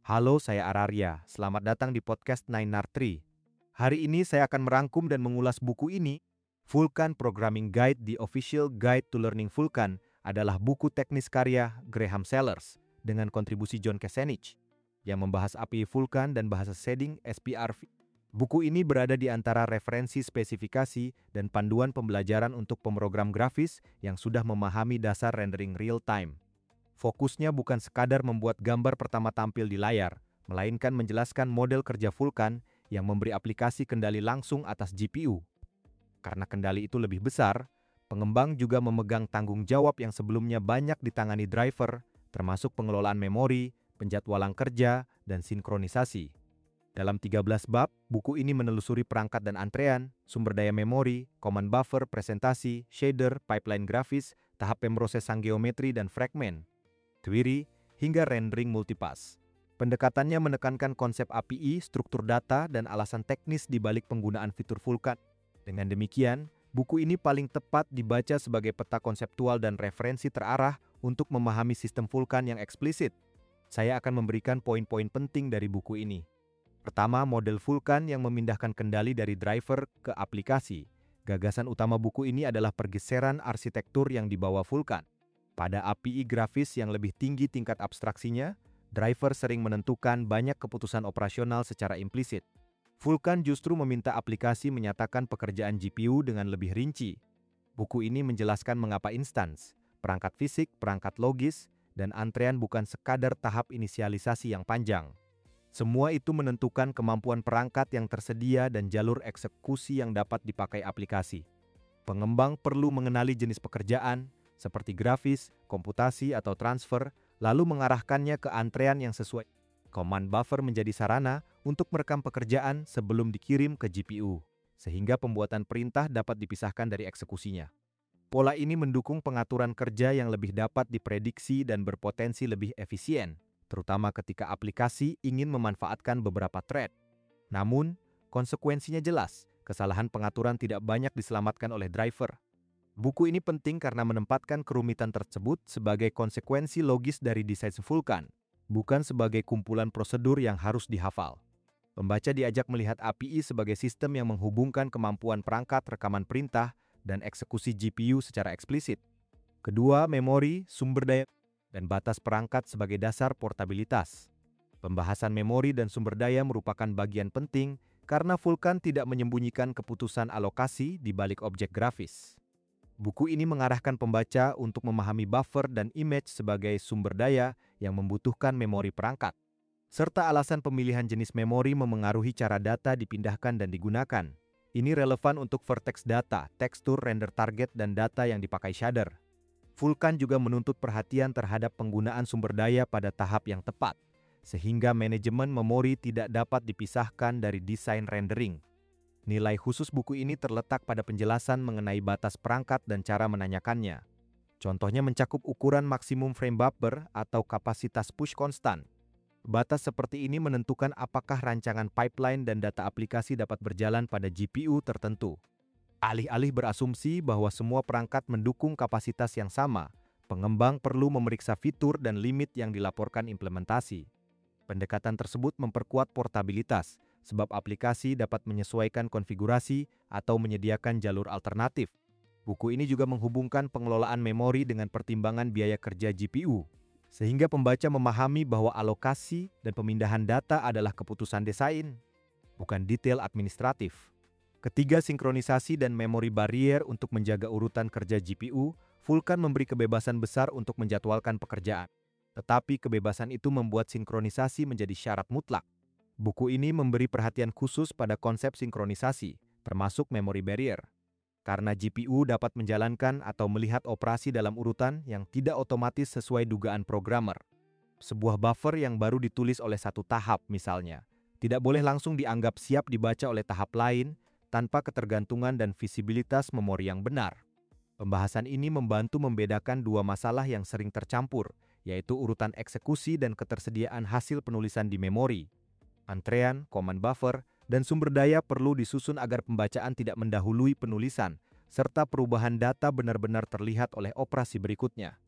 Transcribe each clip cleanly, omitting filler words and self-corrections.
Halo, saya Araria. Selamat datang di podcast 9R3. Hari ini saya akan merangkum dan mengulas buku ini. Vulkan Programming Guide, The Official Guide to Learning Vulkan adalah buku teknis karya Graham Sellers dengan kontribusi John Kesenich yang membahas API Vulkan dan bahasa shading SPRV. Buku ini berada di antara referensi spesifikasi dan panduan pembelajaran untuk pemrogram grafis yang sudah memahami dasar rendering real-time. Fokusnya bukan sekadar membuat gambar pertama tampil di layar, melainkan menjelaskan model kerja Vulkan yang memberi aplikasi kendali langsung atas GPU. Karena kendali itu lebih besar, pengembang juga memegang tanggung jawab yang sebelumnya banyak ditangani driver, termasuk pengelolaan memori, penjadwalan kerja, dan sinkronisasi. Dalam 13 bab, buku ini menelusuri perangkat dan antrean, sumber daya memori, command buffer, presentasi, shader, pipeline grafis, tahap pemrosesan geometri dan fragmen, query, hingga rendering multipass. Pendekatannya menekankan konsep API, struktur data, dan alasan teknis di balik penggunaan fitur Vulkan. Dengan demikian, buku ini paling tepat dibaca sebagai peta konseptual dan referensi terarah untuk memahami sistem Vulkan yang eksplisit. Saya akan memberikan poin-poin penting dari buku ini. Pertama, model Vulkan yang memindahkan kendali dari driver ke aplikasi. Gagasan utama buku ini adalah pergeseran arsitektur yang dibawa Vulkan. Pada API grafis yang lebih tinggi tingkat abstraksinya, driver sering menentukan banyak keputusan operasional secara implisit. Vulkan justru meminta aplikasi menyatakan pekerjaan GPU dengan lebih rinci. Buku ini menjelaskan mengapa instans, perangkat fisik, perangkat logis, dan antrean bukan sekadar tahap inisialisasi yang panjang. Semua itu menentukan kemampuan perangkat yang tersedia dan jalur eksekusi yang dapat dipakai aplikasi. Pengembang perlu mengenali jenis pekerjaan, seperti grafis, komputasi, atau transfer, lalu mengarahkannya ke antrean yang sesuai. Command buffer menjadi sarana untuk merekam pekerjaan sebelum dikirim ke GPU, sehingga pembuatan perintah dapat dipisahkan dari eksekusinya. Pola ini mendukung pengaturan kerja yang lebih dapat diprediksi dan berpotensi lebih efisien, terutama ketika aplikasi ingin memanfaatkan beberapa thread. Namun, konsekuensinya jelas, kesalahan pengaturan tidak banyak diselamatkan oleh driver. Buku ini penting karena menempatkan kerumitan tersebut sebagai konsekuensi logis dari desain Vulkan, bukan sebagai kumpulan prosedur yang harus dihafal. Pembaca diajak melihat API sebagai sistem yang menghubungkan kemampuan perangkat rekaman perintah dan eksekusi GPU secara eksplisit. Kedua, memori, sumber daya, dan batas perangkat sebagai dasar portabilitas. Pembahasan memori dan sumber daya merupakan bagian penting karena Vulkan tidak menyembunyikan keputusan alokasi di balik objek grafis. Buku ini mengarahkan pembaca untuk memahami buffer dan image sebagai sumber daya yang membutuhkan memori perangkat, serta alasan pemilihan jenis memori memengaruhi cara data dipindahkan dan digunakan. Ini relevan untuk vertex data, tekstur, render target, dan data yang dipakai shader. Vulkan juga menuntut perhatian terhadap penggunaan sumber daya pada tahap yang tepat, sehingga manajemen memori tidak dapat dipisahkan dari desain rendering. Nilai khusus buku ini terletak pada penjelasan mengenai batas perangkat dan cara menanyakannya. Contohnya mencakup ukuran maksimum frame buffer atau kapasitas push konstan. Batas seperti ini menentukan apakah rancangan pipeline dan data aplikasi dapat berjalan pada GPU tertentu. Alih-alih berasumsi bahwa semua perangkat mendukung kapasitas yang sama, pengembang perlu memeriksa fitur dan limit yang dilaporkan implementasi. Pendekatan tersebut memperkuat portabilitas, sebab aplikasi dapat menyesuaikan konfigurasi atau menyediakan jalur alternatif. Buku ini juga menghubungkan pengelolaan memori dengan pertimbangan biaya kerja GPU, sehingga pembaca memahami bahwa alokasi dan pemindahan data adalah keputusan desain, bukan detail administratif. Ketiga, sinkronisasi dan memori barrier untuk menjaga urutan kerja GPU. Vulkan memberi kebebasan besar untuk menjadwalkan pekerjaan, tetapi kebebasan itu membuat sinkronisasi menjadi syarat mutlak. Buku ini memberi perhatian khusus pada konsep sinkronisasi, termasuk memory barrier, karena GPU dapat menjalankan atau melihat operasi dalam urutan yang tidak otomatis sesuai dugaan programmer. Sebuah buffer yang baru ditulis oleh satu tahap, misalnya, tidak boleh langsung dianggap siap dibaca oleh tahap lain tanpa ketergantungan dan visibilitas memori yang benar. Pembahasan ini membantu membedakan dua masalah yang sering tercampur, yaitu urutan eksekusi dan ketersediaan hasil penulisan di memori. Antrean, command buffer, dan sumber daya perlu disusun agar pembacaan tidak mendahului penulisan, serta perubahan data benar-benar terlihat oleh operasi berikutnya.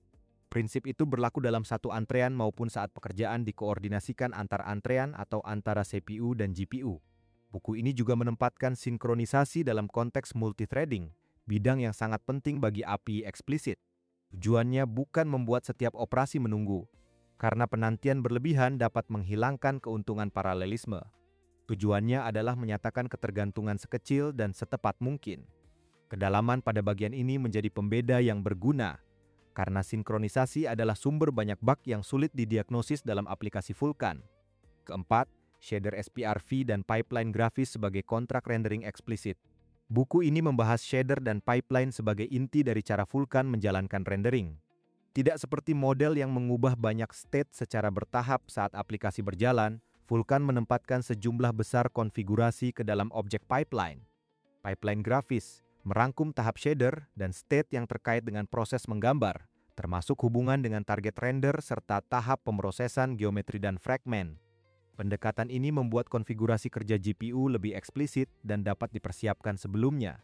Prinsip itu berlaku dalam satu antrean maupun saat pekerjaan dikoordinasikan antar antrean atau antara CPU dan GPU. Buku ini juga menempatkan sinkronisasi dalam konteks multithreading, bidang yang sangat penting bagi API eksplisit. Tujuannya bukan membuat setiap operasi menunggu, karena penantian berlebihan dapat menghilangkan keuntungan paralelisme. Tujuannya adalah menyatakan ketergantungan sekecil dan setepat mungkin. Kedalaman pada bagian ini menjadi pembeda yang berguna, karena sinkronisasi adalah sumber banyak bug yang sulit didiagnosis dalam aplikasi Vulkan. Keempat, shader SPRV dan pipeline grafis sebagai kontrak rendering eksplisit. Buku ini membahas shader dan pipeline sebagai inti dari cara Vulkan menjalankan rendering. Tidak seperti model yang mengubah banyak state secara bertahap saat aplikasi berjalan, Vulkan menempatkan sejumlah besar konfigurasi ke dalam objek pipeline. Pipeline grafis merangkum tahap shader dan state yang terkait dengan proses menggambar, termasuk hubungan dengan target render serta tahap pemrosesan geometri dan fragmen. Pendekatan ini membuat konfigurasi kerja GPU lebih eksplisit dan dapat dipersiapkan sebelumnya.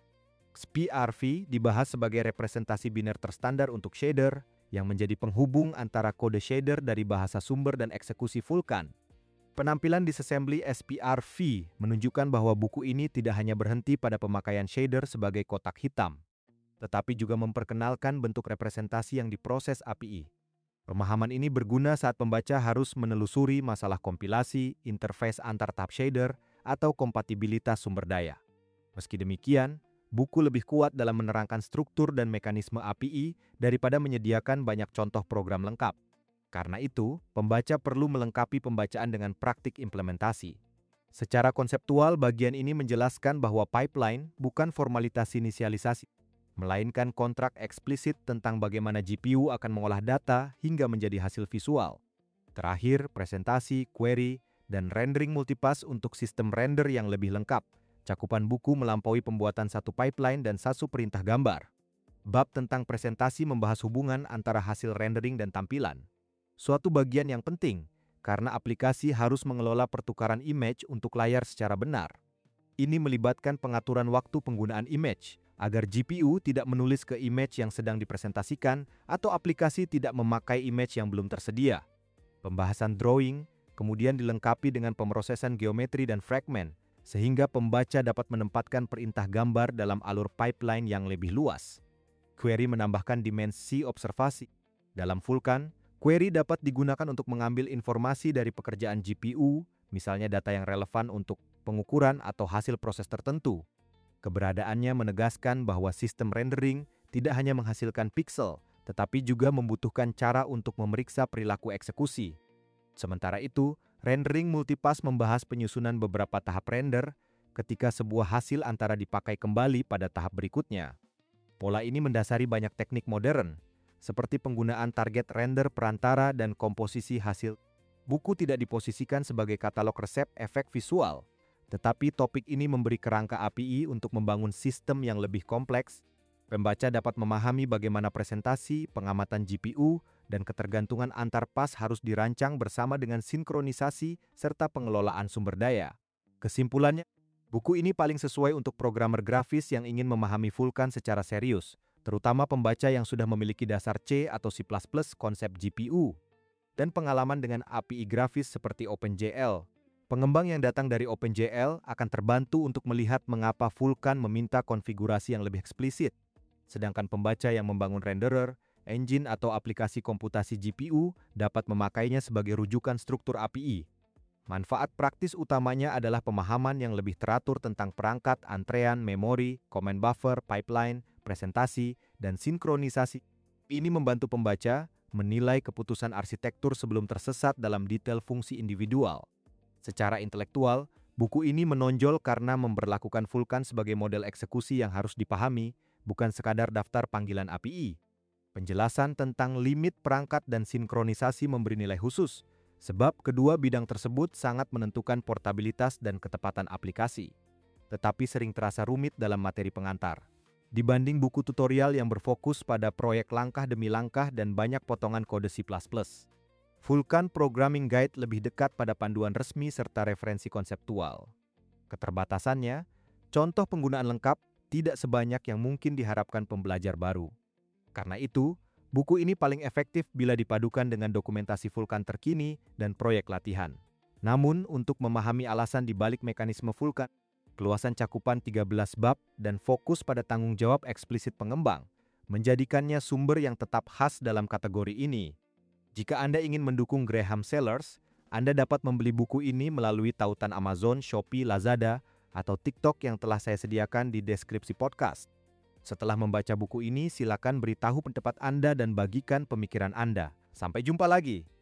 XPRV dibahas sebagai representasi biner terstandar untuk shader yang menjadi penghubung antara kode shader dari bahasa sumber dan eksekusi Vulkan. Penampilan disassembly SPRV menunjukkan bahwa buku ini tidak hanya berhenti pada pemakaian shader sebagai kotak hitam, tetapi juga memperkenalkan bentuk representasi yang diproses API. Pemahaman ini berguna saat pembaca harus menelusuri masalah kompilasi, interface antar tahap shader, atau kompatibilitas sumber daya. Meski demikian, buku lebih kuat dalam menerangkan struktur dan mekanisme API daripada menyediakan banyak contoh program lengkap. Karena itu, pembaca perlu melengkapi pembacaan dengan praktik implementasi. Secara konseptual, bagian ini menjelaskan bahwa pipeline bukan formalitas inisialisasi, melainkan kontrak eksplisit tentang bagaimana GPU akan mengolah data hingga menjadi hasil visual. Terakhir, presentasi, query, dan rendering multipass untuk sistem render yang lebih lengkap. Cakupan buku melampaui pembuatan satu pipeline dan satu perintah gambar. Bab tentang presentasi membahas hubungan antara hasil rendering dan tampilan. Suatu bagian yang penting, karena aplikasi harus mengelola pertukaran image untuk layar secara benar. Ini melibatkan pengaturan waktu penggunaan image, agar GPU tidak menulis ke image yang sedang dipresentasikan atau aplikasi tidak memakai image yang belum tersedia. Pembahasan drawing kemudian dilengkapi dengan pemrosesan geometri dan fragmen, sehingga pembaca dapat menempatkan perintah gambar dalam alur pipeline yang lebih luas. Query menambahkan dimensi observasi. Dalam Vulkan, query dapat digunakan untuk mengambil informasi dari pekerjaan GPU, misalnya data yang relevan untuk pengukuran atau hasil proses tertentu. Keberadaannya menegaskan bahwa sistem rendering tidak hanya menghasilkan pixel, tetapi juga membutuhkan cara untuk memeriksa perilaku eksekusi. Sementara itu, rendering multipass membahas penyusunan beberapa tahap render ketika sebuah hasil antara dipakai kembali pada tahap berikutnya. Pola ini mendasari banyak teknik modern, seperti penggunaan target render perantara dan komposisi hasil. Buku tidak diposisikan sebagai katalog resep efek visual, tetapi topik ini memberi kerangka API untuk membangun sistem yang lebih kompleks. Pembaca dapat memahami bagaimana presentasi, pengamatan GPU, dan ketergantungan antar pas harus dirancang bersama dengan sinkronisasi serta pengelolaan sumber daya. Kesimpulannya, buku ini paling sesuai untuk programmer grafis yang ingin memahami Vulkan secara serius, terutama pembaca yang sudah memiliki dasar C atau C++ konsep GPU, dan pengalaman dengan API grafis seperti OpenGL. Pengembang yang datang dari OpenGL akan terbantu untuk melihat mengapa Vulkan meminta konfigurasi yang lebih eksplisit, sedangkan pembaca yang membangun renderer, engine atau aplikasi komputasi GPU dapat memakainya sebagai rujukan struktur API. Manfaat praktis utamanya adalah pemahaman yang lebih teratur tentang perangkat, antrean, memori, command buffer, pipeline, presentasi, dan sinkronisasi. Ini membantu pembaca menilai keputusan arsitektur sebelum tersesat dalam detail fungsi individual. Secara intelektual, buku ini menonjol karena memberlakukan Vulkan sebagai model eksekusi yang harus dipahami, bukan sekadar daftar panggilan API. Penjelasan tentang limit perangkat dan sinkronisasi memberi nilai khusus, sebab kedua bidang tersebut sangat menentukan portabilitas dan ketepatan aplikasi, tetapi sering terasa rumit dalam materi pengantar. Dibanding buku tutorial yang berfokus pada proyek langkah demi langkah dan banyak potongan kode C++. Vulkan Programming Guide lebih dekat pada panduan resmi serta referensi konseptual. Keterbatasannya, contoh penggunaan lengkap tidak sebanyak yang mungkin diharapkan pembelajar baru. Karena itu, Buku ini paling efektif bila dipadukan dengan dokumentasi Vulkan terkini dan proyek latihan. Namun, untuk memahami alasan di balik mekanisme Vulkan, keluasan cakupan 13 bab dan fokus pada tanggung jawab eksplisit pengembang, menjadikannya sumber yang tetap khas dalam kategori ini. Jika Anda ingin mendukung Graham Sellers, Anda dapat membeli buku ini melalui tautan Amazon, Shopee, Lazada, atau TikTok yang telah saya sediakan di deskripsi podcast. Setelah membaca buku ini, silakan beritahu pendapat Anda dan bagikan pemikiran Anda. Sampai jumpa lagi!